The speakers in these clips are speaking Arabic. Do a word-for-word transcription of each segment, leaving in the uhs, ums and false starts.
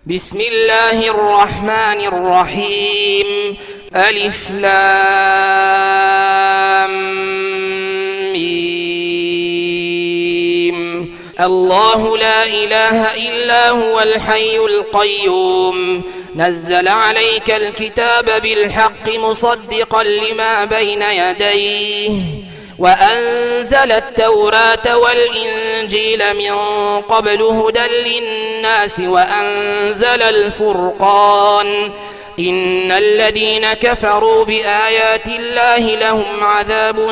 بسم الله الرحمن الرحيم. ألف لام ميم. الله لا إله إلا هو الحي القيوم، نزل عليك الكتاب بالحق مصدقا لما بين يديه، وأنزل التوراة والإنجيل من قبل هدى للناس وأنزل الفرقان. إن الذين كفروا بآيات الله لهم عذاب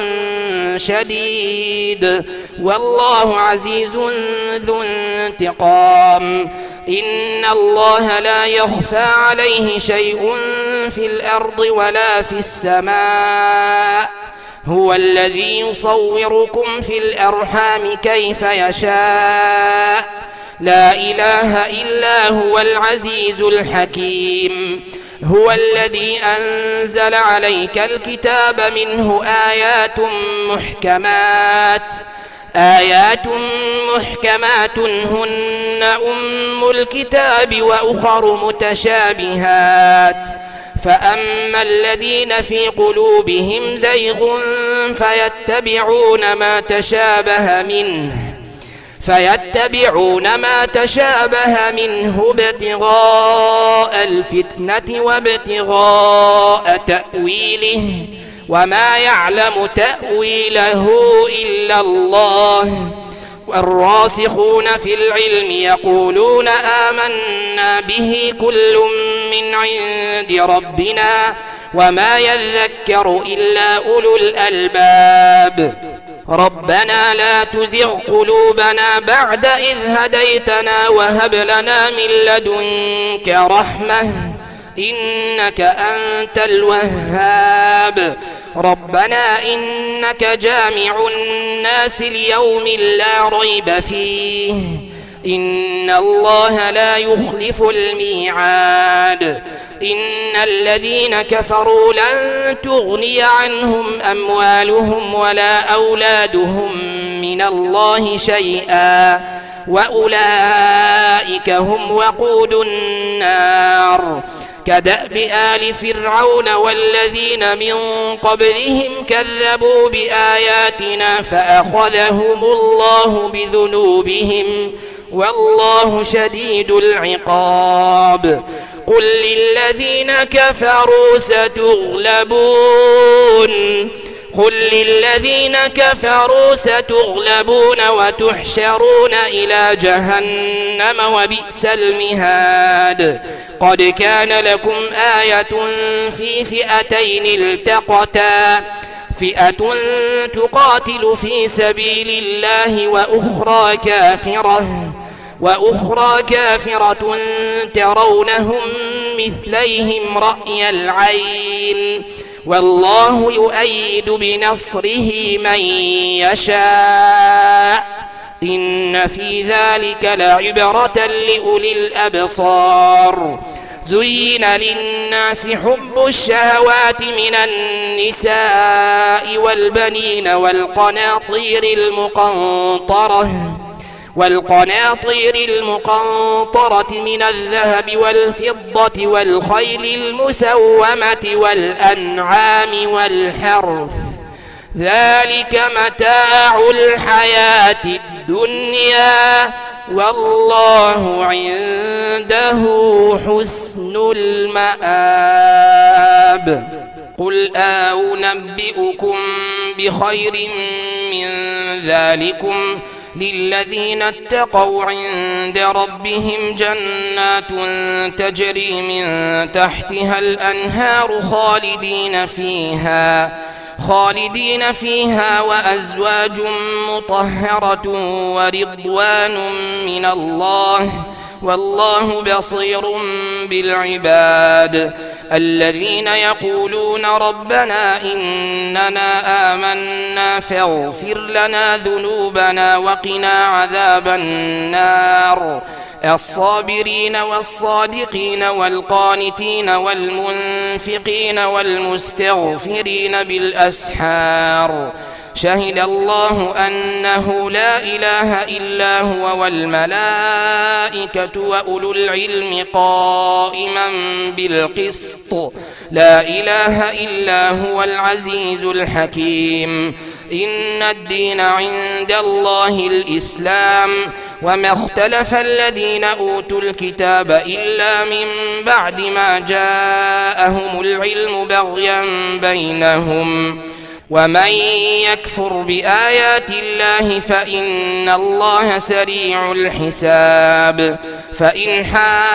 شديد، والله عزيز ذو انتقام. إن الله لا يخفى عليه شيء في الأرض ولا في السماء، هو الذي يصوركم في الأرحام كيف يشاء، لا إله إلا هو العزيز الحكيم. هو الذي أنزل عليك الكتاب منه آيات محكمات آيات محكمات هن أم الكتاب وأخر متشابهات، فأما الذين في قلوبهم زيغ فيتبعون ما تشابه منه فيتبعون ما تشابه منه ابتغاء الفتنة وابتغاء تأويله، وما يعلم تأويله إلا الله. والراسخون في العلم يقولون آمنا به كل من عند ربنا وما يذكر إلا أولو الألباب. ربنا لا تزغ قلوبنا بعد إذ هديتنا وهب لنا من لدنك رحمة إنك أنت الوهاب. ربنا إنك جامع الناس ليوم لا ريب فيه، إن الله لا يخلف الميعاد. إن الذين كفروا لن تغني عنهم أموالهم ولا أولادهم من الله شيئا، وأولئك هم وقود النار. كدأب آل فرعون والذين من قبلهم كذبوا بآياتنا فأخذهم الله بذنوبهم، والله شديد العقاب. قل للذين كفروا ستغلبون قل للذين كفروا ستغلبون وتحشرون إلى جهنم وبئس المهاد. قد كان لكم آية في فئتين التقتا، فئة تقاتل في سبيل الله وأخرى كافرة وأخرى كافرة ترونهم مثليهم رأي العين، والله يؤيد بنصره من يشاء. إن في ذلك لعبرة لأولي الأبصار. زين للناس حب الشهوات من النساء والبنين والقناطير المقنطرة والقناطير المقنطرة من الذهب والفضة والخيل المسومة والأنعام والحرث، ذلك متاع الحياة الدنيا، والله عنده حسن المآب. قل أنبئكم بخير من ذلكم للذين اتقوا عند ربهم جنات تجري من تحتها الأنهار خالدين فيها خالدين فيها وأزواج مطهرة ورضوان من الله، والله بصير بالعباد. الذين يقولون ربنا إننا آمنا فاغفر لنا ذنوبنا وقنا عذاب النار. الصابرين والصادقين والقانتين والمنفقين والمستغفرين بالأسحار، شهد الله أنه لا إله إلا هو والملائكة وأولو العلم قائما بالقسط لا إله إلا هو العزيز الحكيم إن الدين عند الله الإسلام وما اختلف الذين أوتوا الكتاب إلا من بعد ما جاءهم العلم بغيا بينهم ومن يكفر بآيات الله فإن الله سريع الحساب فإن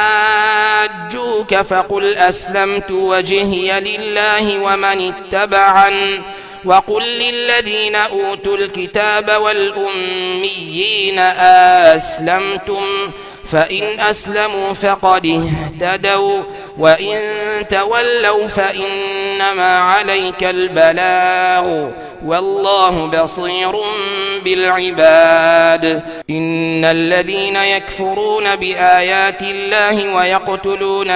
حاجوك فقل أسلمت وجهي لله ومن اتبعن وقل للذين أوتوا الكتاب والأميين أسلمتم فإن أسلموا فقد اهتدوا وإن تولوا فإنما عليك البلاغ والله بصير بالعباد إن الذين يكفرون بآيات الله ويقتلون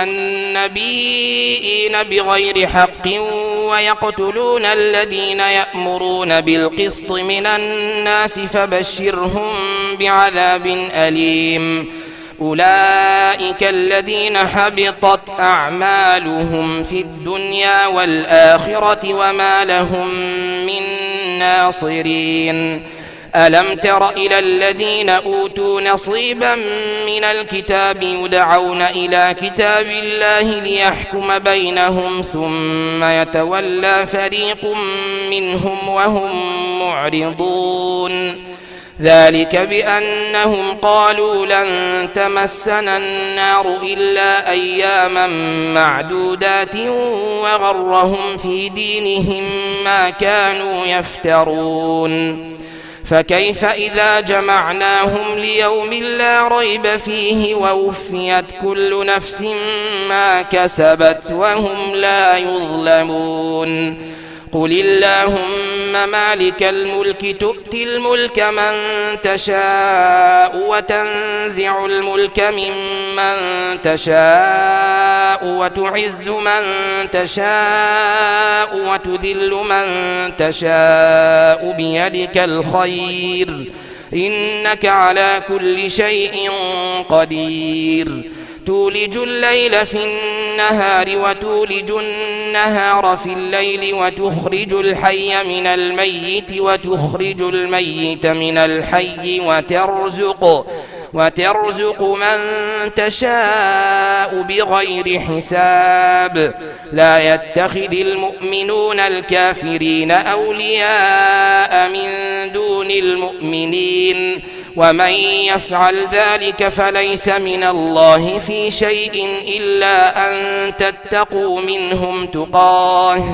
النبيين بغير حق ويقتلون الذين يأمرون بالقسط من الناس فبشرهم بعذاب أليم أولئك الذين حبطت أعمالهم في الدنيا والآخرة وما لهم من ناصرين ألم تر إلى الذين أوتوا نصيبا من الكتاب يدعون إلى كتاب الله ليحكم بينهم ثم يتولى فريق منهم وهم معرضون ذلك بأنهم قالوا لن تمسنا النار إلا أياما معدودات وغرهم في دينهم ما كانوا يفترون فكيف إذا جمعناهم ليوم لا ريب فيه ووفيت كل نفس ما كسبت وهم لا يظلمون قل اللهم مالك الملك تؤتي الملك من تشاء وتنزع الملك ممن تشاء وتعز من تشاء وتذل من تشاء بيدك الخير إنك على كل شيء قدير تولج الليل في النهار وتولج النهار في الليل وتخرج الحي من الميت وتخرج الميت من الحي وترزق وترزق من تشاء بغير حساب لا يتخذ المؤمنون الكافرين أولياء من دون المؤمنين ومن يفعل ذلك فليس من الله في شيء إلا أن تتقوا منهم تقاه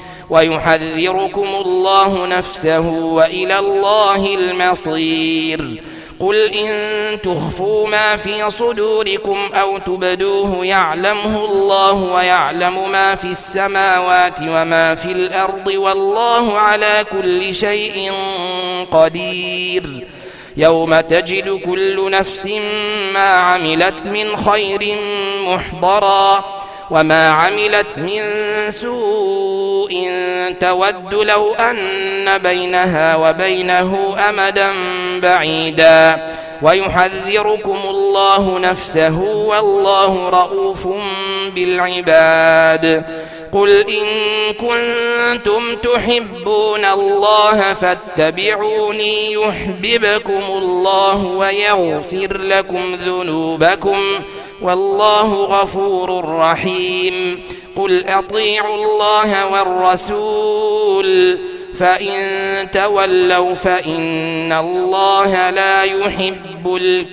ويحذركم الله نفسه وإلى الله المصير قل إن تخفوا ما في صدوركم أو تبدوه يعلمه الله ويعلم ما في السماوات وما في الأرض والله على كل شيء قدير يوم تجد كل نفس ما عملت من خير محضرا وما عملت من سوء تود لو أن بينها وبينه أمدا بعيدا ويحذركم الله نفسه والله رؤوف بالعباد قل إن كنتم تحبون الله فاتبعوني يحببكم الله ويغفر لكم ذنوبكم والله غفور رحيم قل أطيعوا الله والرسول فإن تولوا فإن الله لا يحب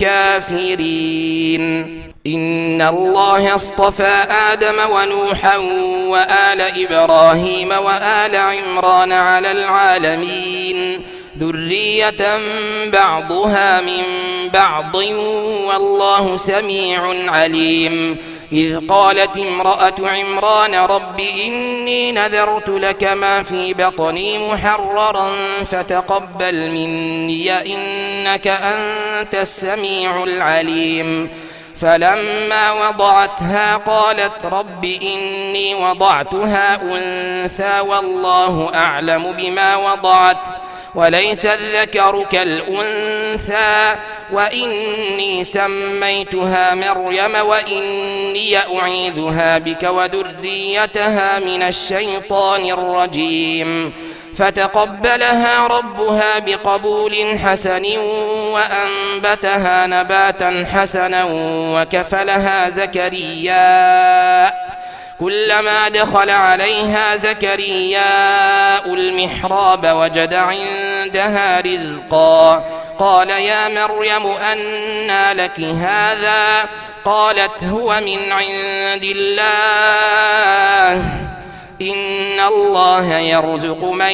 الكافرين إن الله اصطفى آدم ونوحا وآل إبراهيم وآل عمران على العالمين ذرية بعضها من بعض والله سميع عليم إذ قالت امرأة عمران رب إني نذرت لك ما في بطني محررا فتقبل مني إنك أنت السميع العليم فلما وضعتها قالت رب إني وضعتها أنثى والله أعلم بما وضعت وليس الذكر كالأنثى وإني سميتها مريم وإني أعيذها بك وذريتها من الشيطان الرجيم فتقبلها ربها بقبول حسن وأنبتها نباتا حسنا وكفلها زكريا كلما دخل عليها زكرياء المحراب وجد عندها رزقا قال يا مريم أنى لك هذا قالت هو من عند الله إن الله يرزق من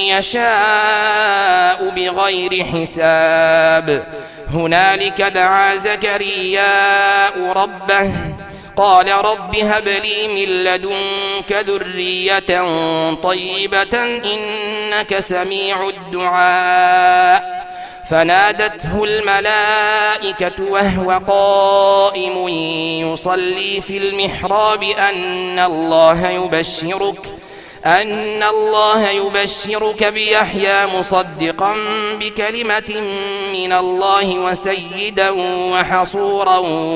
يشاء بغير حساب هنالك دعا زكرياء ربه قال رب هب لي من لدنك ذرية طيبة إنك سميع الدعاء فنادته الملائكة وهو قائم يصلي في المحراب أن الله يبشرك أن الله يبشرك بيحيى مصدقا بكلمة من الله وسيدا وحصورا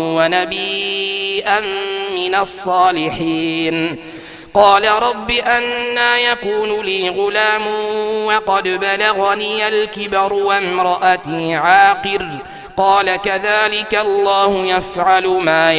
ونبيا من الصالحين قال رب أنى يكون لي غلام وقد بلغني الكبر وامرأتي عاقر قال كذلك الله يفعل ما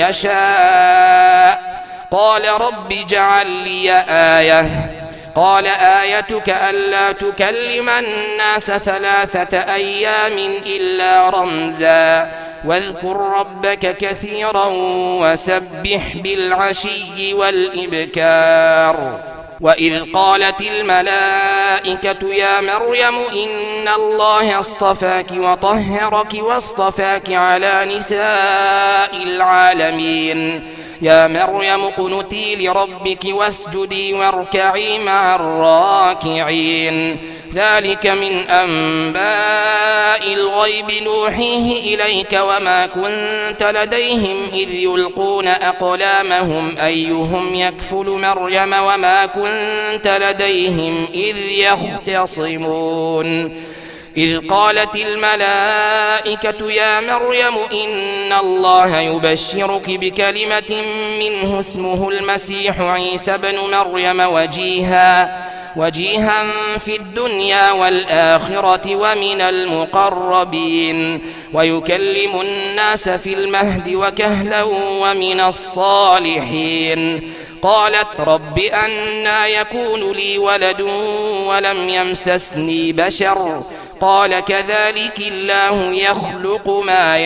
يشاء قال رب اجعل لي آية قال آيتك ألا تكلم الناس ثلاثة أيام إلا رمزا واذكر ربك كثيرا وسبح بالعشي والإبكار وإذ قالت الملائكة يا مريم إن الله اصطفاك وطهرك واصطفاك على نساء العالمين يا مريم اقنتي لربك واسجدي واركعي مع الراكعين ذلك من أنباء الغيب نوحيه إليك وما كنت لديهم إذ يلقون أقلامهم أيهم يكفل مريم وما كنت لديهم إذ يختصمون إذ قالت الملائكة يا مريم إن الله يبشرك بكلمة منه اسمه المسيح عيسى بن مريم وجيها وجيها في الدنيا والآخرة ومن المقربين ويكلم الناس في المهد وكهلا ومن الصالحين قالت رب أنى يكون لي ولد ولم يمسسني بشر قال كذلك الله يخلق ما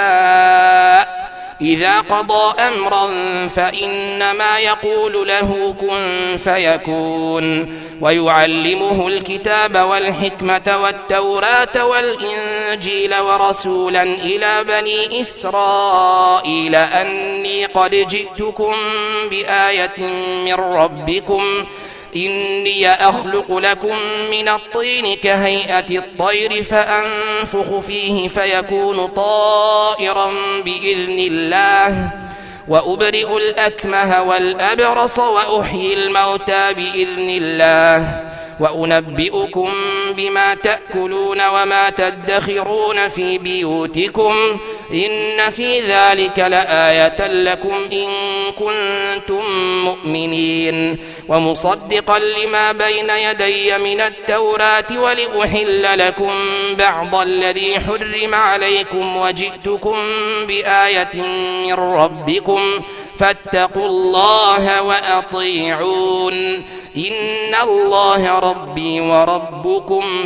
يشاء إذا قضى أمرا فإنما يقول له كن فيكون ويعلمه الكتاب والحكمة والتوراة والإنجيل ورسولا إلى بني إسرائيل أني قد جئتكم بآية من ربكم إني أخلق لكم من الطين كهيئة الطير فأنفخ فيه فيكون طائرا بإذن الله وأبرئ الأكمه والأبرص وأحيي الموتى بإذن الله وأنبئكم بما تأكلون وما تدخرون في بيوتكم إن في ذلك لآية لكم إن كنتم مؤمنين ومصدقا لما بين يدي من التوراة ولأحل لكم بعض الذي حرم عليكم وجئتكم بآية من ربكم فاتقوا الله وأطيعون إن الله ربي وربكم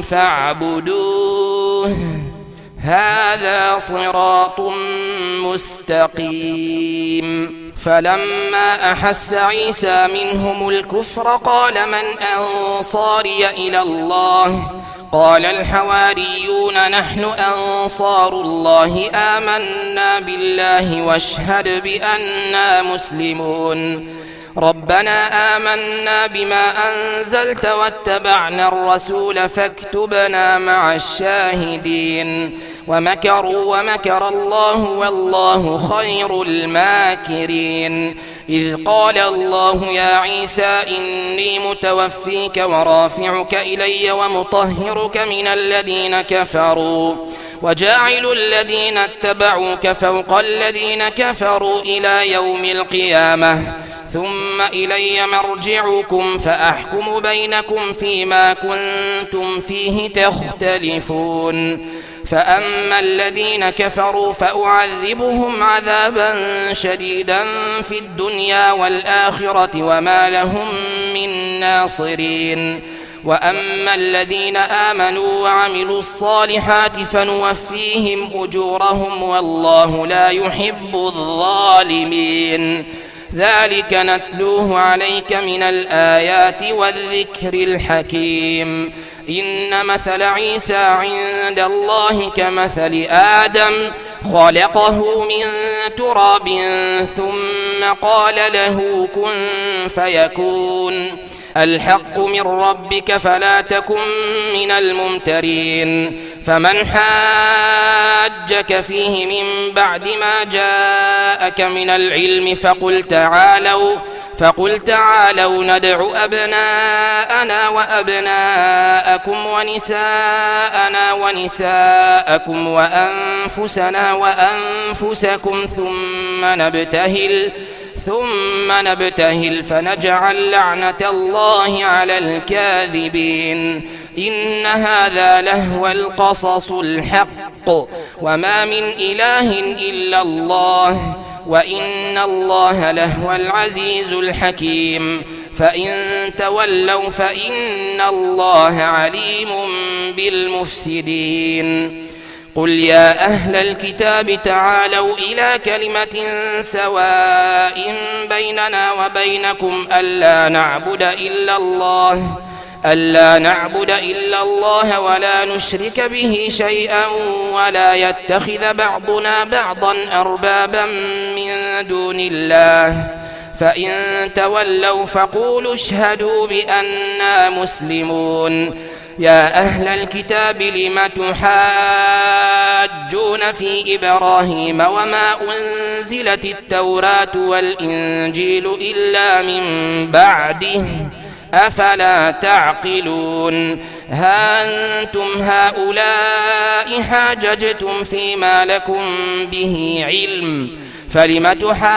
فاعبدوه هذا صراط مستقيم فلما أحس عيسى منهم الكفر قال من أنصاري إلى الله قال الحواريون نحن أنصار الله آمنا بالله واشهد بأننا مسلمون ربنا آمنا بما أنزلت واتبعنا الرسول فاكتبنا مع الشاهدين ومكروا ومكر الله والله خير الماكرين. إذ قال الله يا عيسى إني متوفيك ورافعك إلي ومطهرك من الذين كفروا وجاعل الذين اتبعوك فوق الذين كفروا إلى يوم القيامة ثم إلي مرجعكم فأحكم بينكم فيما كنتم فيه تختلفون. فأما الذين كفروا فأعذبهم عذابا شديدا في الدنيا والآخرة وما لهم من ناصرين. وأما الذين آمنوا وعملوا الصالحات فنوفيهم أجورهم والله لا يحب الظالمين. ذلك نتلوه عليك من الآيات والذكر الحكيم. إن مثل عيسى عند الله كمثل آدم خلقه من تراب ثم قال له كن فيكون. الحق من ربك فلا تكن من الممترين. فمن حاجك فيه من بعد ما جاءك من العلم فقل تعالوا فقل تعالوا ندع أبناءنا وأبناءكم ونساءنا ونساءكم وأنفسنا وأنفسكم ثم نبتهل ثم نبتهل فنجعل لعنة الله على الكاذبين. إن هذا لهو القصص الحق وما من إله إلا الله وإن الله لهو العزيز الحكيم. فإن تولوا فإن الله عليم بالمفسدين. قل يا أهل الكتاب تعالوا إلى كلمة سواء بيننا وبينكم ألا نعبد إلا الله ألا نعبد إلا الله ولا نشرك به شيئا ولا يتخذ بعضنا بعضا أربابا من دون الله. فإن تولوا فقولوا اشهدوا بأننا مسلمون. يا أهل الكتاب لم تحاجون في إبراهيم وما أنزلت التوراة والإنجيل إلا من بعده أفلا تعقلون. ها أنتم هؤلاء حاججتم فيما لكم به علم فلم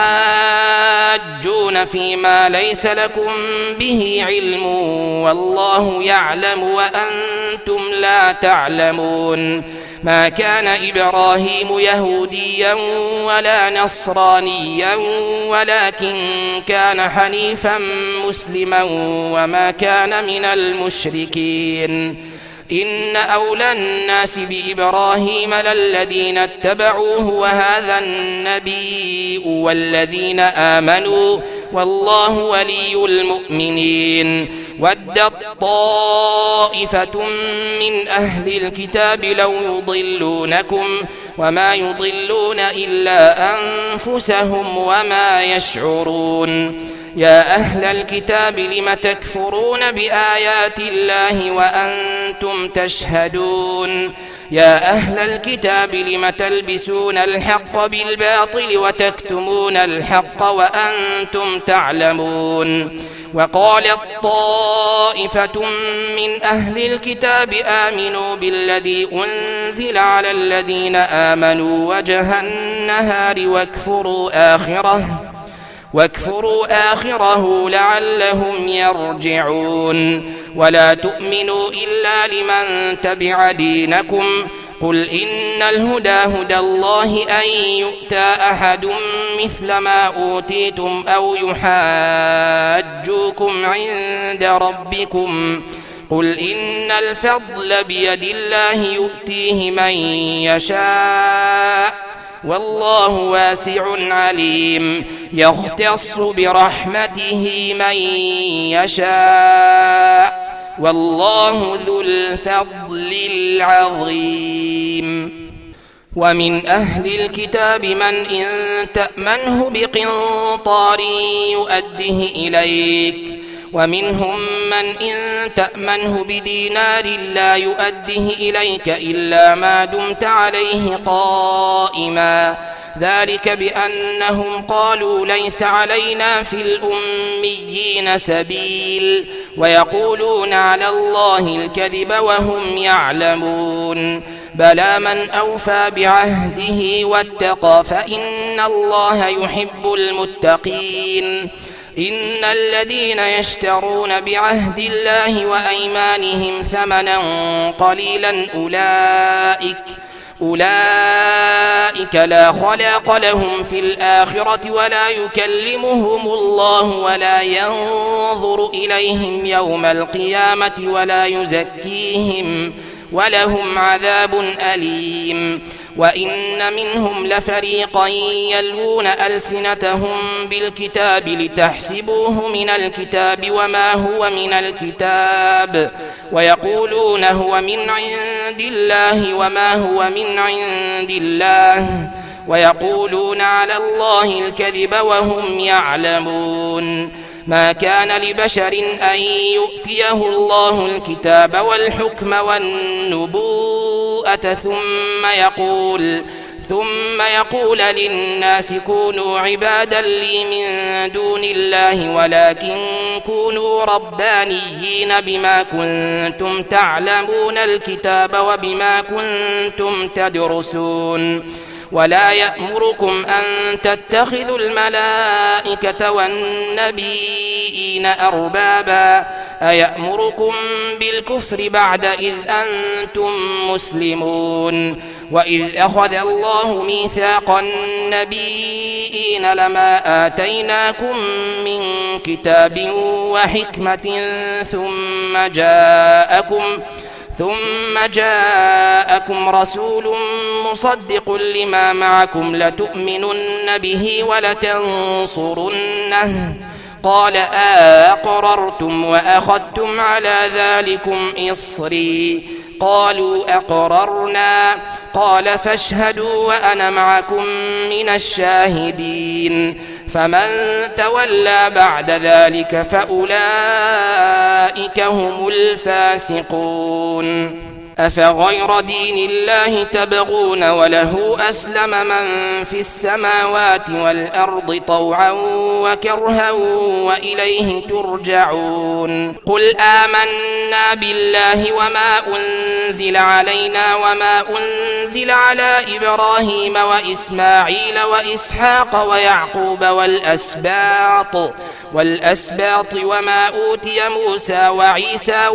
تحاجون فيما ليس لكم به علم والله يعلم وأنتم لا تعلمون. ما كان إبراهيم يهوديا ولا نصرانيا ولكن كان حنيفا مسلما وما كان من المشركين. إن أولى الناس بإبراهيم للذين اتبعوه وهذا النبي والذين آمنوا والله ولي المؤمنين. ودت طائفة من أهل الكتاب لو يضلونكم وما يضلون إلا أنفسهم وما يشعرون. يا أهل الكتاب لم تكفرون بآيات الله وأنتم تشهدون. يا أهل الكتاب لم تلبسون الحق بالباطل وتكتمون الحق وأنتم تعلمون. وقالت طائفة من أهل الكتاب آمنوا بالذي أنزل على الذين آمنوا وجه النهار واكفروا آخره واكفروا آخره لعلهم يرجعون. ولا تؤمنوا إلا لمن تبع دينكم. قل إن الهدى هدى الله أن يؤتى أحد مثل ما أوتيتم أو يحاجوكم عند ربكم. قل إن الفضل بيد الله يؤتيه من يشاء والله واسع عليم. يختص برحمته من يشاء والله ذو الفضل العظيم. ومن أهل الكتاب من إن تأمنه بقنطار يؤده إليك ومنهم من إن تأمنه بدينار لا يؤده إليك إلا ما دمت عليه قائما ذلك بأنهم قالوا ليس علينا في الأميين سبيل ويقولون على الله الكذب وهم يعلمون بلى من أوفى بعهده واتقى فإن الله يحب المتقين إن الذين يشترون بعهد الله وأيمانهم ثمنا قليلا أولئك أولئك لا خلاق لهم في الآخرة ولا يكلمهم الله ولا ينظر إليهم يوم القيامة ولا يزكيهم ولهم عذاب أليم وإن منهم لفريقا يلوون ألسنتهم بالكتاب لتحسبوه من الكتاب وما هو من الكتاب ويقولون هو من عند الله وما هو من عند الله ويقولون على الله الكذب وهم يعلمون ما كان لبشر أن يؤتيه الله الكتاب والحكم والنبوءة ثم يقول ثم يقول للناس كونوا عبادا لي من دون الله ولكن كونوا ربانيين بما كنتم تعلمون الكتاب وبما كنتم تدرسون ولا يأمركم أن تتخذوا الملائكة والنبيين أربابا أيأمركم بالكفر بعد إذ أنتم مسلمون وإذ أخذ الله ميثاق النبيين لما آتيناكم من كتاب وحكمة ثم جاءكم ثم جاءكم رسول مصدق لما معكم لتؤمنن به ولتنصرنه قال أقررتم وأخذتم على ذلكم إصري قالوا أقررنا قال فاشهدوا وأنا معكم من الشاهدين فمن تولى بعد ذلك فأولئك هم الفاسقون أفغير دين الله تبغون وله أسلم من في السماوات والأرض طوعا وكرها وإليه ترجعون قل آمنا بالله وما أنزل علينا وما أنزل على إبراهيم وإسماعيل وإسحاق ويعقوب والأسباط والأسباط وما أوتي موسى وعيسى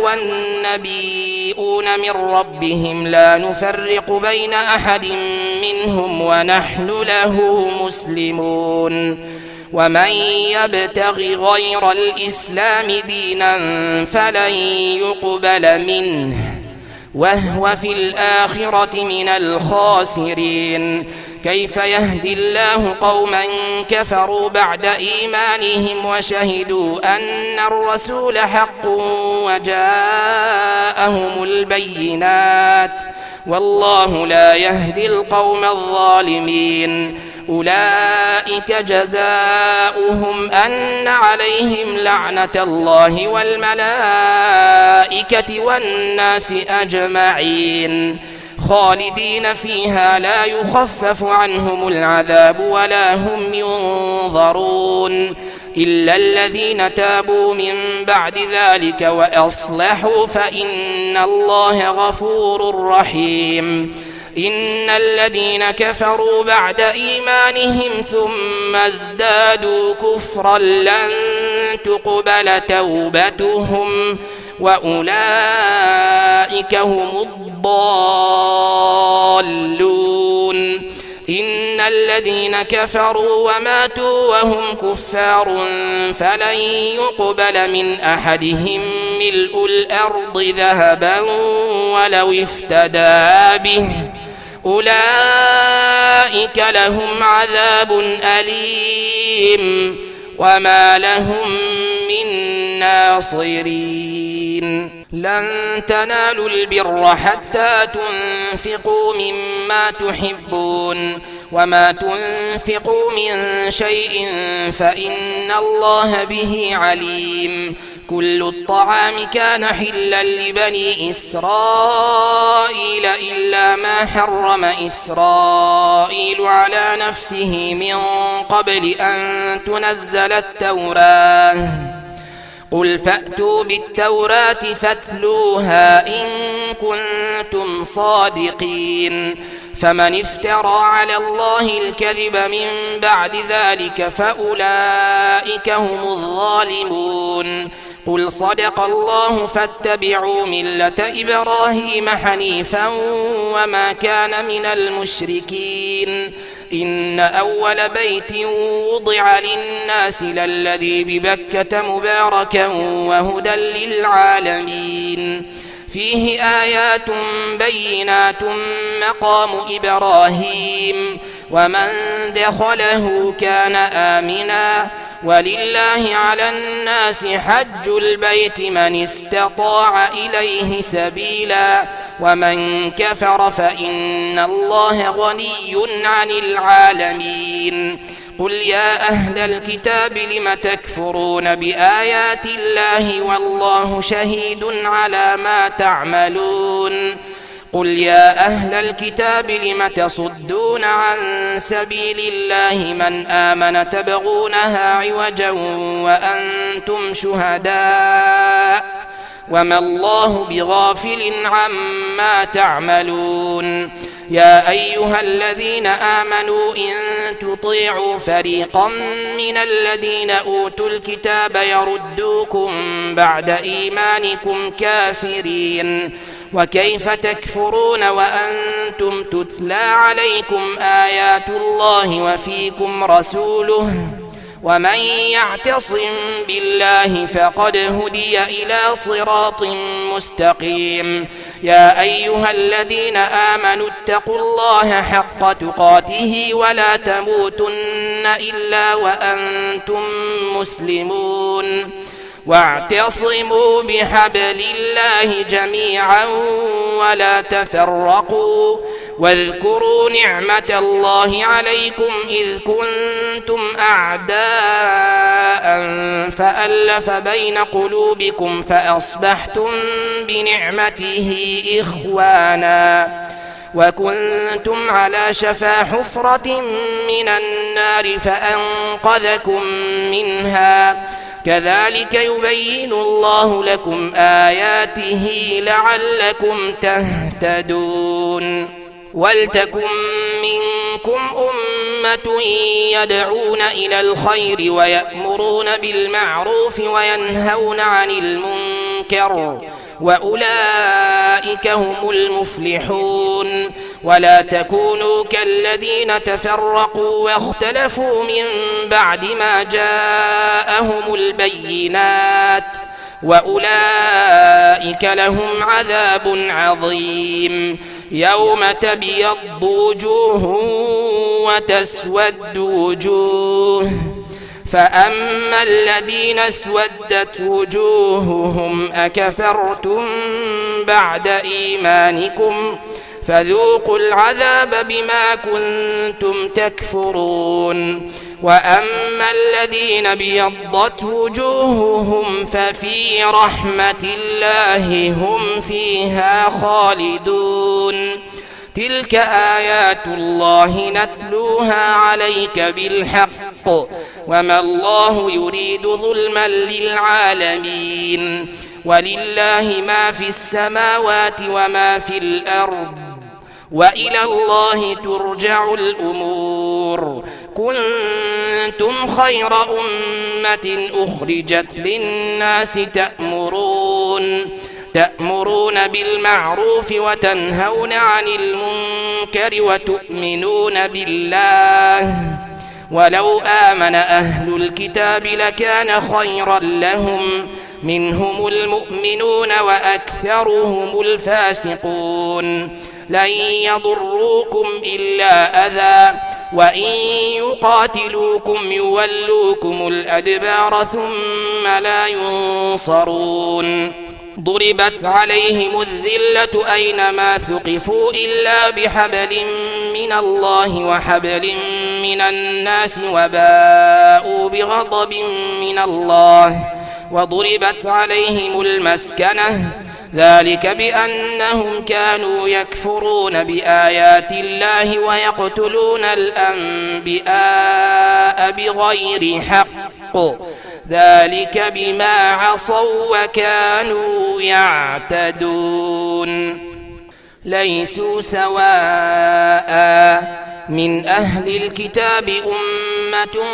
والنبيون من ربهم لا نفرق بين أحد منهم ونحن له مسلمون ومن يبتغ غير الإسلام دينا فلن يقبل منه وهو في الآخرة من الخاسرين كيف يهدي الله قوما كفروا بعد إيمانهم وشهدوا أن الرسول حق وجاءهم البينات والله لا يهدي القوم الظالمين أولئك جزاؤهم أن عليهم لعنة الله والملائكة والناس أجمعين خالدين فيها لا يخفف عنهم العذاب ولا هم ينظرون إلا الذين تابوا من بعد ذلك وأصلحوا فإن الله غفور رحيم إن الذين كفروا بعد إيمانهم ثم ازدادوا كفرا لن تقبل توبتهم وأولئك هم الضالون إن الذين كفروا وماتوا وهم كفار فلن يقبل من أحدهم ملء الأرض ذهبا ولو افتدى به أولئك لهم عذاب أليم وما لهم من ناصرين لن تنالوا البر حتى تنفقوا مما تحبون وما تنفقوا من شيء فإن الله به عليم كل الطعام كان حلا لبني إسرائيل إلا ما حرم إسرائيل على نفسه من قبل أن تنزل التوراة قل فأتوا بالتوراة فاتلوها إن كنتم صادقين فمن افترى على الله الكذب من بعد ذلك فأولئك هم الظالمون قل صدق الله فاتبعوا ملة إبراهيم حنيفا وما كان من المشركين إن أول بيت وضع للناس للذي ببكة مباركا وهدى للعالمين فيه آيات بينات مقام إبراهيم ومن دخله كان آمنا ولله على الناس حج البيت من استطاع إليه سبيلا ومن كفر فإن الله غني عن العالمين قل يا أهل الكتاب لم تكفرون بآيات الله والله شهيد على ما تعملون قل يا أهل الكتاب لم تصدون عن سبيل الله من آمن تبغونها عوجا وأنتم شهداء وما الله بغافل عما تعملون يا أيها الذين آمنوا إن تطيعوا فريقا من الذين أوتوا الكتاب يردوكم بعد إيمانكم كافرين وكيف تكفرون وأنتم تتلى عليكم آيات الله وفيكم رسوله ومن يعتصم بالله فقد هدي إلى صراط مستقيم يا أيها الذين آمنوا اتقوا الله حق تقاته ولا تموتن إلا وأنتم مسلمون واعتصموا بحبل الله جميعا ولا تفرقوا واذكروا نعمة الله عليكم إذ كنتم أعداء فألف بين قلوبكم فأصبحتم بنعمته إخوانا وكنتم على شفا حفرة من النار فأنقذكم منها كذلك يبين الله لكم آياته لعلكم تهتدون ولتكن منكم أمة يدعون إلى الخير ويأمرون بالمعروف وينهون عن المنكر وأولئك هم المفلحون ولا تكونوا كالذين تفرقوا واختلفوا من بعد ما جاءهم البينات وأولئك لهم عذاب عظيم يوم تبيض وجوه وتسود وجوه فأما الذين اسودت وجوههم أكفرتم بعد إيمانكم فذوقوا العذاب بما كنتم تكفرون وأما الذين بيضت وجوههم ففي رحمة الله هم فيها خالدون تلك آيات الله نتلوها عليك بالحق وما الله يريد ظلما للعالمين ولله ما في السماوات وما في الأرض وإلى الله ترجع الأمور كنتم خير أمة أخرجت للناس تأمرون تأمرون بالمعروف وتنهون عن المنكر وتؤمنون بالله ولو آمن أهل الكتاب لكان خيرا لهم منهم المؤمنون وأكثرهم الفاسقون لن يضروكم إلا أذى وإن يقاتلوكم يولوكم الأدبار ثم لا ينصرون ضربت عليهم الذلة أينما ثقفوا إلا بحبل من الله وحبل من الناس وباءوا بغضب من الله وضربت عليهم المسكنة ذلك بأنهم كانوا يكفرون بآيات الله ويقتلون الأنبياء بغير حق ذلك بما عصوا وكانوا يعتدون ليسوا سواء من أهل الكتاب أمة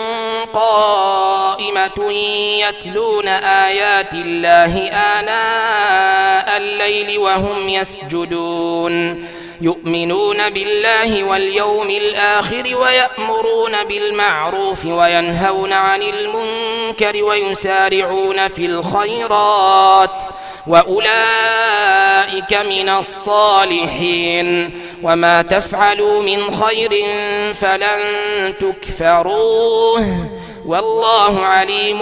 قائمة يتلون آيات الله آناء الليل وهم يسجدون يؤمنون بالله واليوم الآخر ويأمرون بالمعروف وينهون عن المنكر ويسارعون في الخيرات وأولئك من الصالحين وما تفعلوا من خير فلن تكفروه والله عليم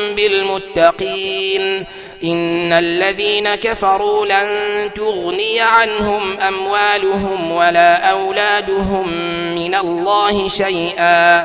بالمتقين إن الذين كفروا لن تغني عنهم أموالهم ولا أولادهم من الله شيئا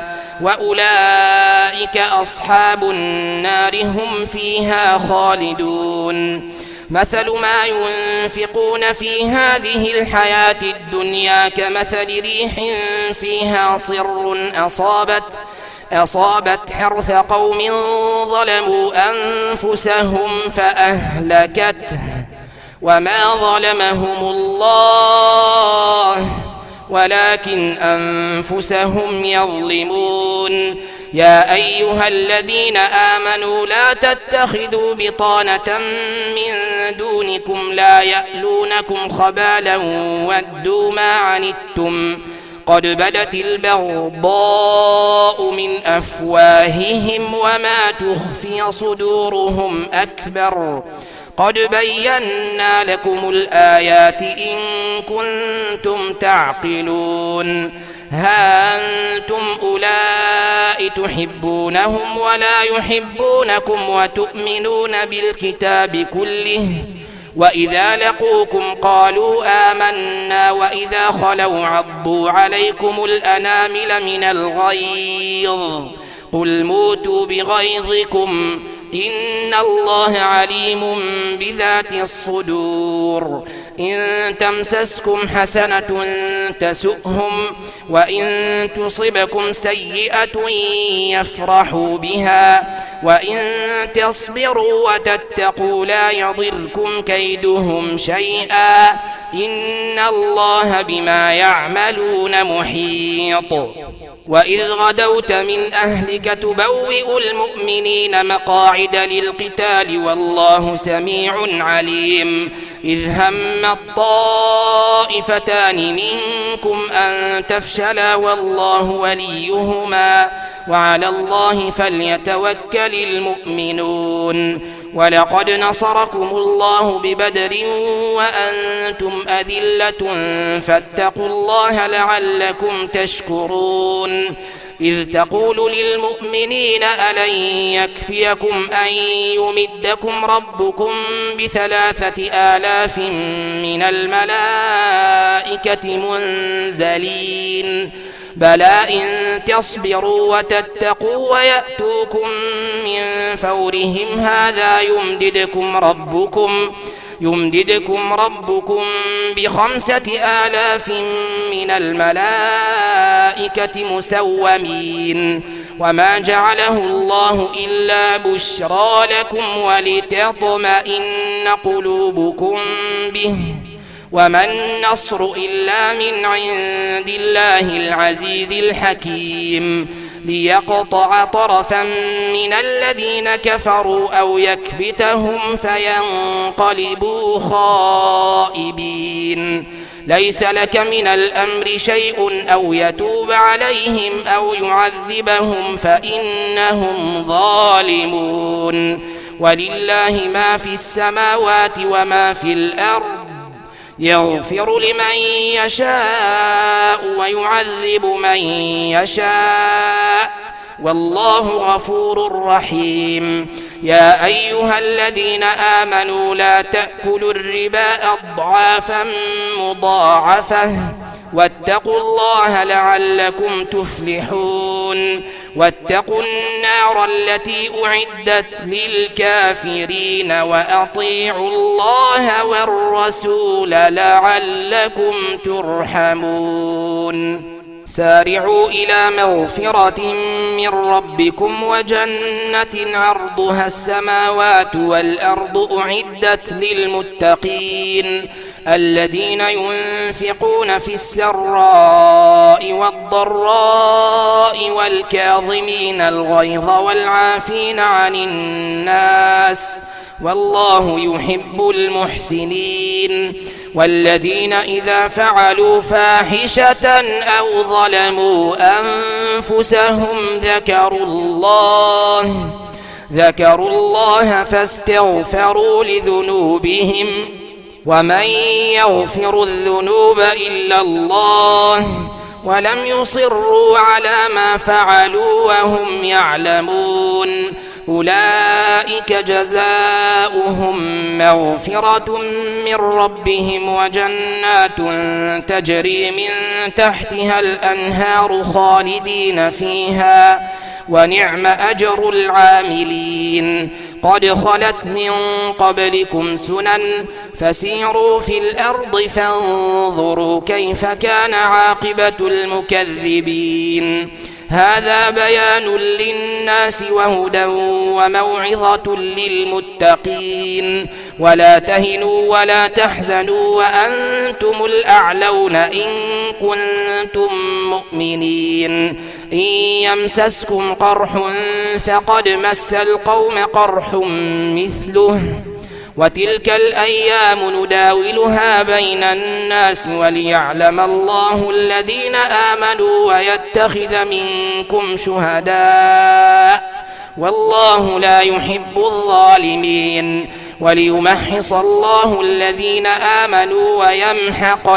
وأولئك أصحاب النار هم فيها خالدون مثل ما ينفقون في هذه الحياة الدنيا كمثل ريح فيها صر أصابت أصابت حرث قوم ظلموا أنفسهم فأهلكته وما ظلمهم الله ولكن أنفسهم يظلمون يا أيها الذين آمنوا لا تتخذوا بطانة من دونكم لا يألونكم خبالا ودوا ما عنتم قد بدت البغضاء من أفواههم وما تخفي صدورهم أكبر قد بينا لكم الآيات إن كنتم تعقلون ها أنتم أولئك تحبونهم ولا يحبونكم وتؤمنون بالكتاب كله وإذا لقوكم قالوا آمنا وإذا خلوا عضوا عليكم الأنامل من الغيظ قل موتوا بغيظكم إن الله عليم بذات الصدور إن تمسسكم حسنة تسؤهم وإن تصبكم سيئة يفرحوا بها وإن تصبروا وتتقوا لا يضركم كيدهم شيئا إن الله بما يعملون محيط وإذ غدوت من أهلك تبوئ المؤمنين مقاعد للقتال والله سميع عليم إذ هم الطائفتان منكم أن تفشلا والله وليهما وعلى الله فليتوكل المؤمنون ولقد نصركم الله ببدر وأنتم أذلة فاتقوا الله لعلكم تشكرون إذ تقول للمؤمنين ألن يكفيكم أن يمدكم ربكم بثلاثة آلاف من الملائكة منزلين بلى إن تصبروا وتتقوا ويأتوكم من فورهم هذا يمددكم ربكم يمددكم ربكم بخمسة آلاف من الملائكة مسومين وما جعله الله إلا بشرى لكم ولتطمئن قلوبكم به وما النصر إلا من عند الله العزيز الحكيم ليقطع طرفا من الذين كفروا أو يكبتهم فينقلبوا خائبين ليس لك من الأمر شيء أو يتوب عليهم أو يعذبهم فإنهم ظالمون ولله ما في السماوات وما في الأرض يغفر لمن يشاء ويعذب من يشاء والله غفور رحيم يا أيها الذين آمنوا لا تأكلوا الربا أضعافا مضاعفة واتقوا الله لعلكم تفلحون واتقوا النار التي أعدت للكافرين وأطيعوا الله والرسول لعلكم ترحمون. سارعوا إلى مغفرة من ربكم وجنة عرضها السماوات والأرض أعدت للمتقين الذين ينفقون في السراء والضراء والكاظمين الغيظ والعافين عن الناس والله يحب المحسنين. والذين إذا فعلوا فاحشة أو ظلموا أنفسهم ذكروا الله ذكروا الله فاستغفروا لذنوبهم ومن يغفر الذنوب إلا الله ولم يصروا على ما فعلوا وهم يعلمون أولئك جزاؤهم مغفرة من ربهم وجنات تجري من تحتها الأنهار خالدين فيها ونعم أجر العاملين. قد خلت من قبلكم سنن فسيروا في الأرض فانظروا كيف كان عاقبة المكذبين. هذا بيان للناس وهدى وموعظة للمتقين. ولا تهنوا ولا تحزنوا وأنتم الأعلون إن كنتم مؤمنين. إن يمسسكم قرح فقد مس القوم قرح مثله وتلك الأيام نداولها بين الناس وليعلم الله الذين آمنوا ويتخذ منكم شهداء والله لا يحب الظالمين. وليمحص الله الذين آمنوا ويمحق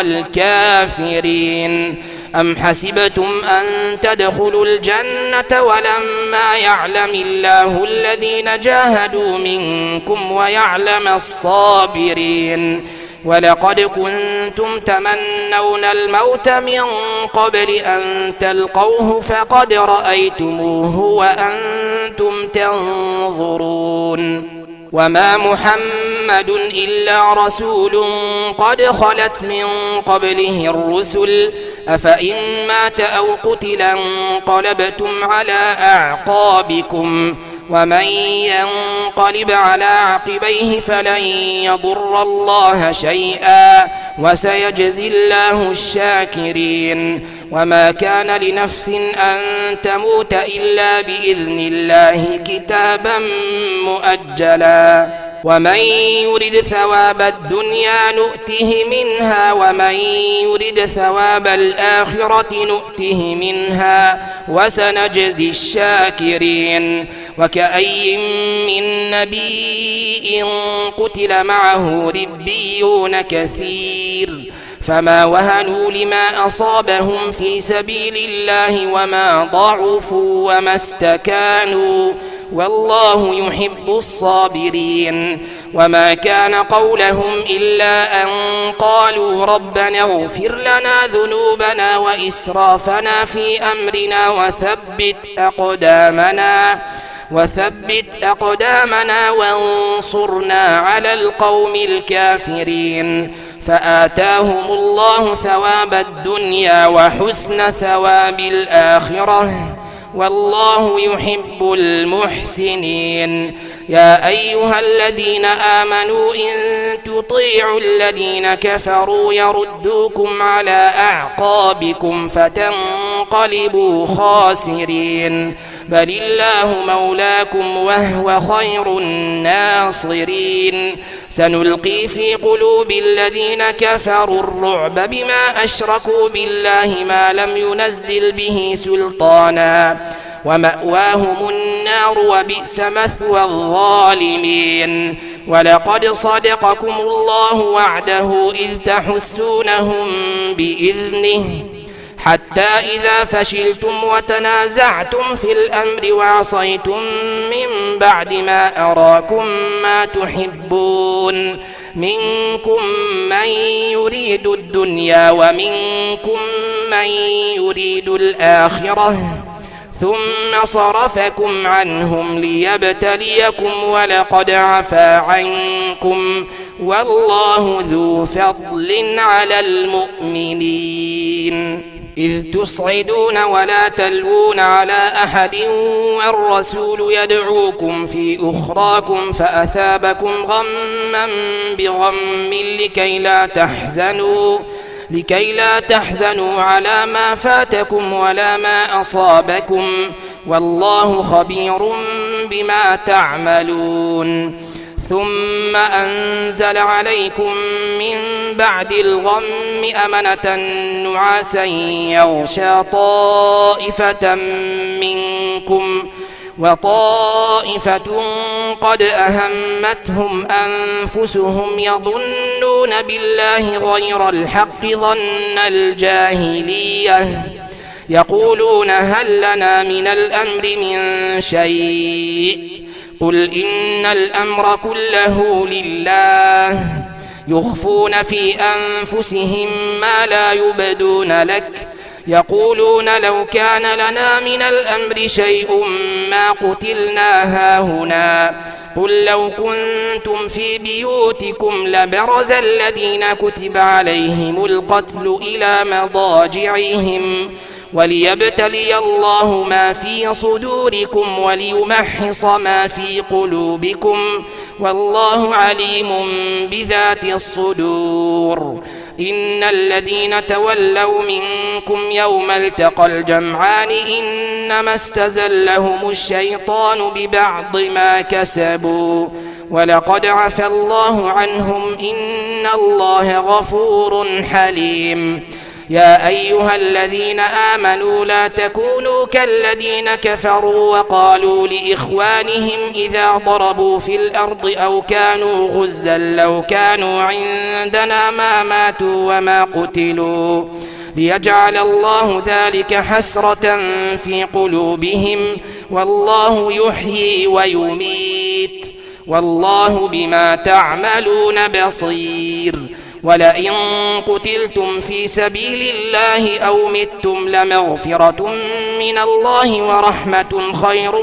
الكافرين. أم حسبتم أن تدخلوا الجنة ولما يعلم الله الذين جاهدوا منكم ويعلم الصابرين. ولقد كنتم تمنون الموت من قبل أن تلقوه فقد رأيتموه وأنتم تنظرون. وما محمد إلا رسول قد خلت من قبله الرسل أفإن مات أو قتل انقلبتم على أعقابكم ومن ينقلب على عقبيه فلن يضر الله شيئا وسيجزي الله الشاكرين. وما كان لنفس أن تموت إلا بإذن الله كتابا مؤجلا. ومن يرد ثواب الدنيا نؤته منها ومن يرد ثواب الآخرة نؤته منها وسنجزي الشاكرين. وكأي من نبي قتل معه ربيون كثير فما وهنوا لما أصابهم في سبيل الله وما ضعفوا وما استكانوا والله يحب الصابرين. وما كان قولهم إلا أن قالوا ربنا اغفر لنا ذنوبنا وإسرافنا في أمرنا وثبت أقدامنا وثبت أقدامنا وانصرنا على القوم الكافرين. فآتاهم الله ثواب الدنيا وحسن ثواب الآخرة والله يحب المحسنين. يا أيها الذين آمنوا إن تطيعوا الذين كفروا يردوكم على أعقابكم فتنقلبوا خاسرين بل الله مولاكم وهو خير الناصرين. سنلقي في قلوب الذين كفروا الرعب بما أشركوا بالله ما لم ينزل به سلطانا ومأواهم النار وبئس مثوى الظالمين. ولقد صدقكم الله وعده إذ تحسونهم بإذنه حتى إذا فشلتم وتنازعتم في الأمر وعصيتم من بعد ما أراكم ما تحبون منكم من يريد الدنيا ومنكم من يريد الآخرة ثم صرفكم عنهم ليبتليكم ولقد عفا عنكم والله ذو فضل على المؤمنين. إذ تصعدون ولا تلوون على أحد والرسول يدعوكم في أخراكم فأثابكم غما بغم لكي لا تحزنوا لكي لا تحزنوا على ما فاتكم ولا ما أصابكم والله خبير بما تعملون. ثم أنزل عليكم من بعد الغم أمنة نعاسا يغشى طائفة منكم وطائفة قد أهمتهم أنفسهم يظنون بالله غير الحق ظن الجاهلية يقولون هل لنا من الأمر من شيء قل إن الأمر كله لله يخفون في أنفسهم ما لا يبدون لك يقولون لو كان لنا من الأمر شيء ما قتلنا هاهنا قل لو كنتم في بيوتكم لبرز الذين كتب عليهم القتل إلى مضاجعهم وليبتلي الله ما في صدوركم وليمحص ما في قلوبكم والله عليم بذات الصدور. إن الذين تولوا منكم يوم التقى الجمعان إنما استزلهم الشيطان ببعض ما كسبوا ولقد عفى الله عنهم إن الله غفور حليم. يا أيها الذين آمنوا لا تكونوا كالذين كفروا وقالوا لإخوانهم إذا ضربوا في الأرض أو كانوا غزا لو كانوا عندنا ما ماتوا وما قتلوا ليجعل الله ذلك حسرة في قلوبهم والله يحيي ويميت والله بما تعملون بصير. ولئن قتلتم في سبيل الله أو متم لمغفرة من الله ورحمة خير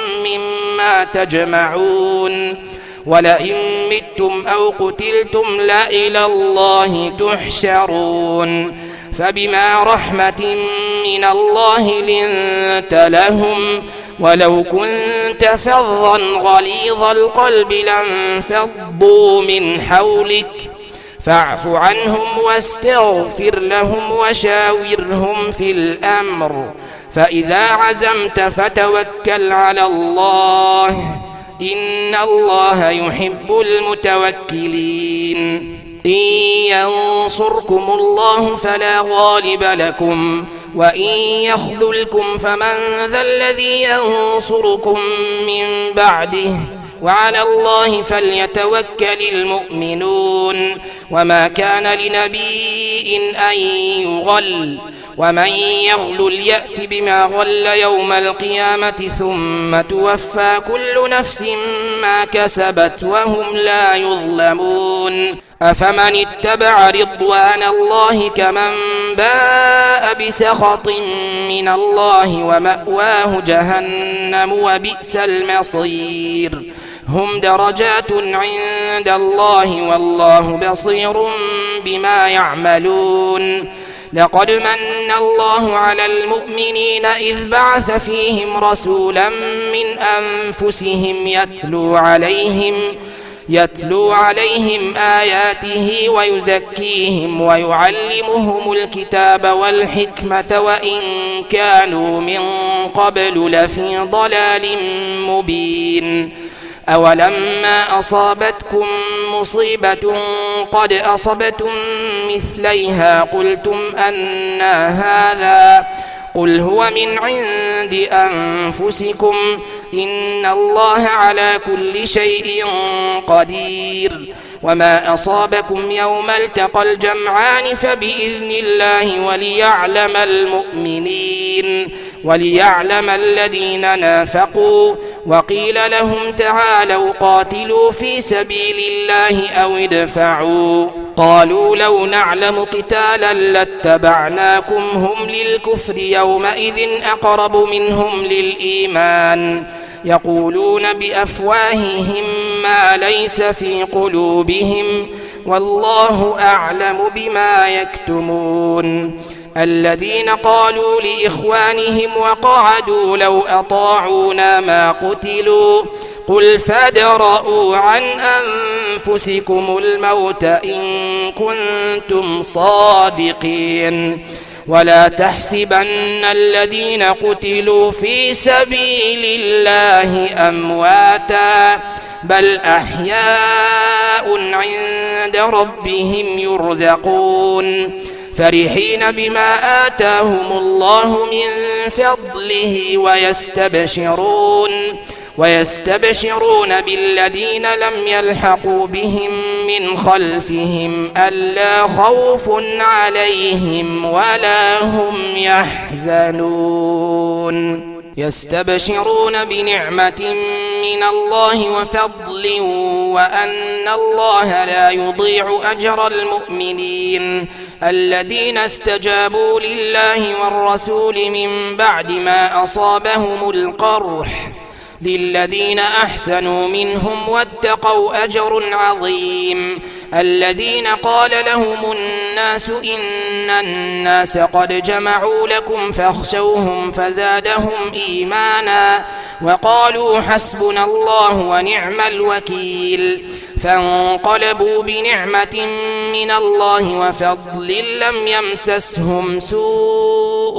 مما تجمعون. ولئن متم أو قتلتم لإلى الله تحشرون. فبما رحمة من الله لنت لهم ولو كنت فظا غليظ القلب لانفضوا من حولك فاعف عنهم واستغفر لهم وشاورهم في الأمر فإذا عزمت فتوكل على الله إن الله يحب المتوكلين. إن ينصركم الله فلا غالب لكم وإن يخذلكم فمن ذا الذي ينصركم من بعده وعلى الله فليتوكل المؤمنون. وما كان لنبي أن يغل ومن يغلل يأت بما غل يوم القيامة ثم توفى كل نفس ما كسبت وهم لا يظلمون. أفمن اتبع رضوان الله كمن باء بسخط من الله ومأواه جهنم وبئس المصير. هم درجات عند الله والله بصير بما يعملون. لقد من الله على المؤمنين إذ بعث فيهم رسولا من أنفسهم يتلو عليهم يتلو عليهم آياته ويزكيهم ويعلمهم الكتاب والحكمة وإن كانوا من قبل لفي ضلال مبين. أولما أصابتكم مصيبة قد أصبتم مثليها قلتم أنى هذا قل هو من عند أنفسكم إن الله على كل شيء قدير. وما أصابكم يوم التقى الجمعان فبإذن الله وليعلم المؤمنين وليعلم الذين نافقوا. وقيل لهم تعالوا قاتلوا في سبيل الله أو ادفعوا وقالوا لو نعلم قتالا لاتبعناكم هم للكفر يومئذ أقرب منهم للإيمان يقولون بأفواههم ما ليس في قلوبهم والله أعلم بما يكتمون الذين قالوا لإخوانهم وقعدوا لو أطاعونا ما قتلوا قل فادرءوا عن أنفسكم الموت إن كنتم صادقين ولا تحسبن الذين قتلوا في سبيل الله أمواتا بل أحياء عند ربهم يرزقون فرحين بما آتاهم الله من فضله ويستبشرون ويستبشرون بالذين لم يلحقوا بهم من خلفهم ألا خوف عليهم ولا هم يحزنون يستبشرون بنعمة من الله وفضل وأن الله لا يضيع أجر المؤمنين الذين استجابوا لله والرسول من بعد ما أصابهم القرح للذين أحسنوا منهم واتقوا أجر عظيم الذين قال لهم الناس إن الناس قد جمعوا لكم فاخشوهم فزادهم إيمانا وقالوا حسبنا الله ونعم الوكيل فانقلبوا بنعمة من الله وفضل لم يمسسهم سوء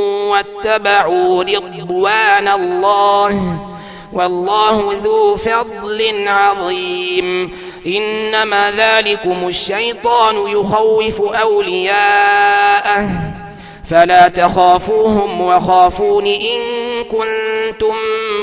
واتبعوا رضوان الله والله ذو فضل عظيم إنما ذلكم الشيطان يخوف أولياءه فلا تخافوهم وخافون إن كنتم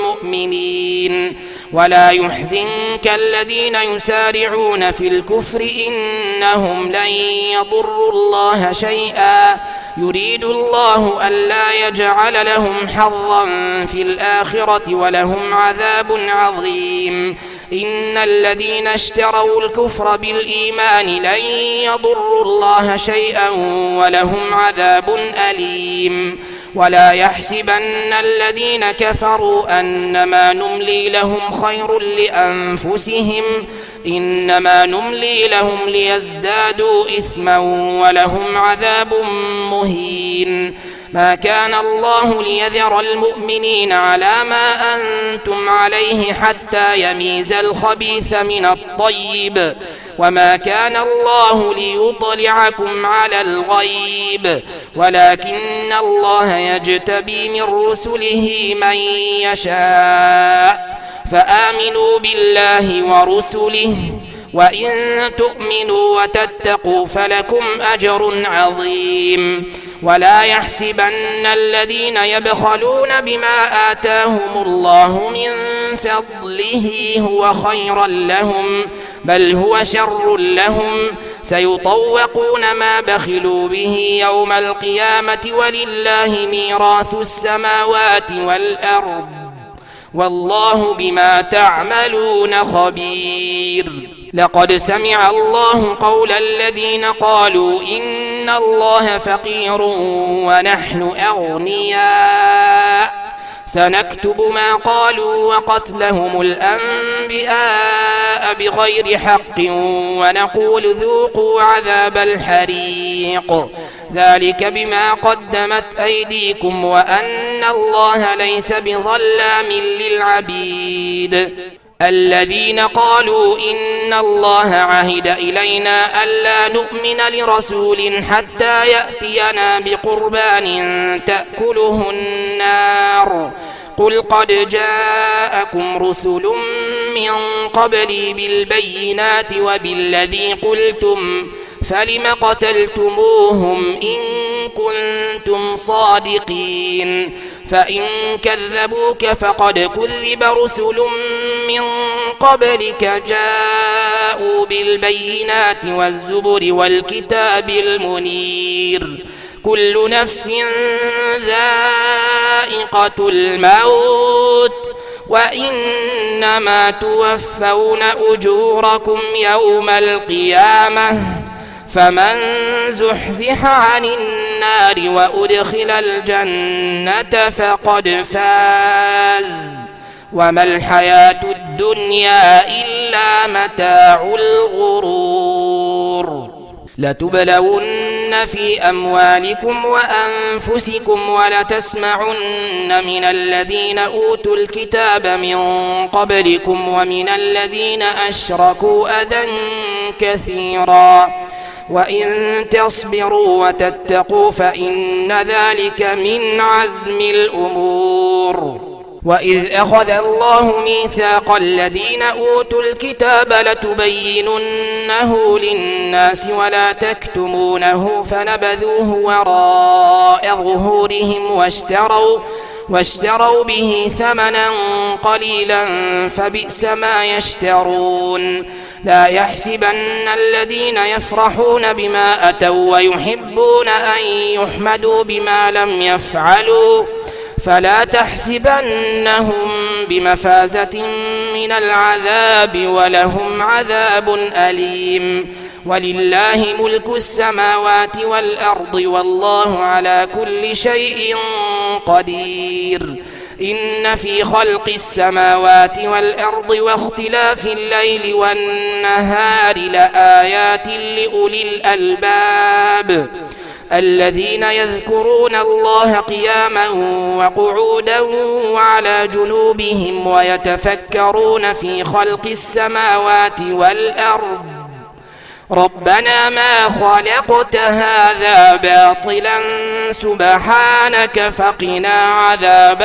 مؤمنين ولا يحزنك الذين يسارعون في الكفر إنهم لن يضروا الله شيئا يريد الله ألا يجعل لهم حظا في الآخرة ولهم عذاب عظيم إن الذين اشتروا الكفر بالإيمان لن يضروا الله شيئا ولهم عذاب أليم ولا يحسبن الذين كفروا أنما نملي لهم خير لأنفسهم إنما نملي لهم ليزدادوا إثما ولهم عذاب مهين ما كان الله ليذر المؤمنين على ما أنتم عليه حتى يميز الخبيث من الطيب وما كان الله ليطلعكم على الغيب ولكن الله يجتبي من رسله من يشاء فآمنوا بالله ورسله وإن تؤمنوا وتتقوا فلكم أجر عظيم ولا يحسبن الذين يبخلون بما آتاهم الله من فضله هو خيرا لهم بل هو شر لهم سيطوقون ما بخلوا به يوم القيامة ولله ميراث السماوات والأرض والله بما تعملون خبير لقد سمع الله قول الذين قالوا إن الله فقير ونحن أغنياء سنكتب ما قالوا وقتلهم الأنبياء بغير حق ونقول ذوقوا عذاب الحريق ذلك بما قدمت أيديكم وأن الله ليس بظلام للعبيد الذين قالوا إن الله عهد إلينا ألا نؤمن لرسول حتى يأتينا بقربان تأكله النار قل قد جاءكم رسل من قبلي بالبينات وبالذي قلتم فلم قتلتموهم إن كنتم صادقين فإن كذبوك فقد كذب رسل من قبلك جاءوا بالبينات والزبر والكتاب المنير كل نفس ذائقة الموت وإنما توفون أجوركم يوم القيامة فمن زحزح عن النار وأدخل الجنة فقد فاز وما الحياة الدنيا إلا متاع الغرور لتبلون في أموالكم وأنفسكم ولتسمعن من الذين أوتوا الكتاب من قبلكم ومن الذين أشركوا أذى كثيرا وإن تصبروا وتتقوا فإن ذلك من عزم الأمور وإذ أخذ الله ميثاق الذين أوتوا الكتاب لتبيننه للناس ولا تكتمونه فنبذوه وراء ظهورهم واشتروا واشتروا به ثمنا قليلا فبئس ما يشترون لا يحسبن الذين يفرحون بما أتوا ويحبون أن يحمدوا بما لم يفعلوا فلا تحسبنهم بمفازة من العذاب ولهم عذاب أليم ولله ملك السماوات والأرض والله على كل شيء قدير إن في خلق السماوات والأرض واختلاف الليل والنهار لآيات لأولي الألباب الذين يذكرون الله قياما وقعودا وعلى جنوبهم ويتفكرون في خلق السماوات والأرض ربنا ما خلقت هذا باطلا سبحانك فقنا عذاب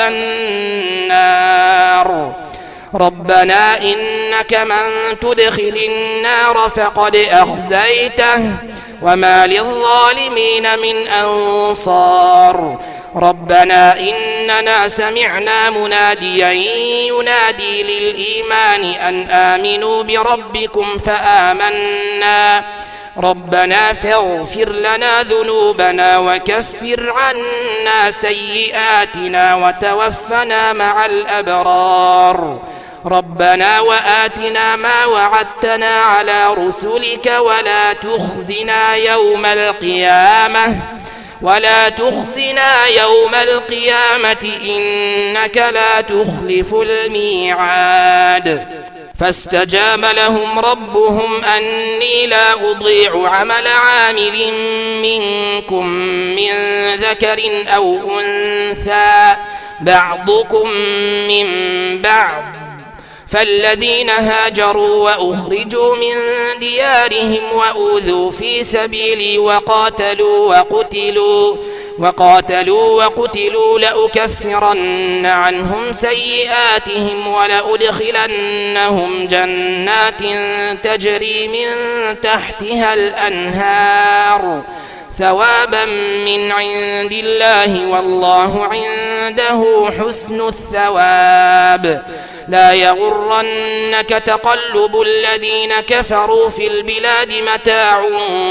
النار ربنا إنك من تدخل النار فقد أخزيته وما للظالمين من أنصار ربنا إننا سمعنا مناديا ينادي للإيمان أن آمنوا بربكم فآمنا ربنا فاغفر لنا ذنوبنا وكفر عنا سيئاتنا وتوفنا مع الأبرار ربنا وآتنا ما وعدتنا على رسلك ولا تخزنا يوم القيامة ولا تخزنا يوم القيامة إنك لا تخلف الميعاد فاستجاب لهم ربهم أني لا أضيع عمل عامل منكم من ذكر أو أنثى بعضكم من بعض فالذين هاجروا وأخرجوا من ديارهم وأوذوا في سبيلي وقاتلوا وقتلوا وقاتلوا وقتلوا لأكفرن عنهم سيئاتهم ولأدخلنهم جنات تجري من تحتها الأنهار ثوابا من عند الله والله عنده حسن الثواب لا يغرنك تقلب الذين كفروا في البلاد متاع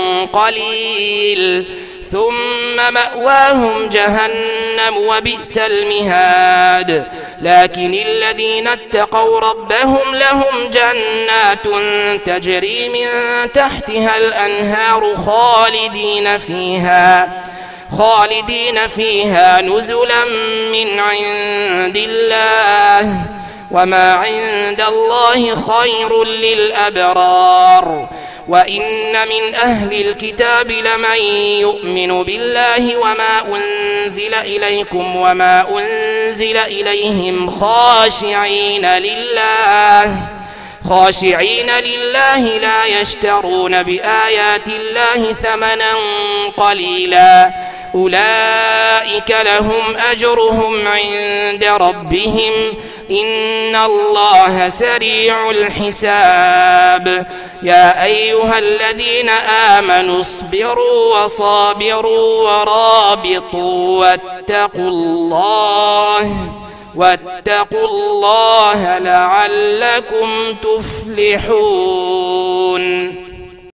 قليل ثم مأواهم جهنم وبئس المهاد لكن الذين اتقوا ربهم لهم جنات تجري من تحتها الأنهار خالدين فيها خالدين فيها نزلا من عند الله وما عند الله خير للأبرار وإن من أهل الكتاب لمن يؤمن بالله وما أنزل إليكم وما أنزل إليهم خاشعين لله خاشعين لله لا يشترون بآيات الله ثمنا قليلا أولئك لهم أجرهم عند ربهم إن الله سريع الحساب يا أيها الذين آمنوا اصبروا وصابروا ورابطوا واتقوا الله واتقوا الله لعلكم تفلحون.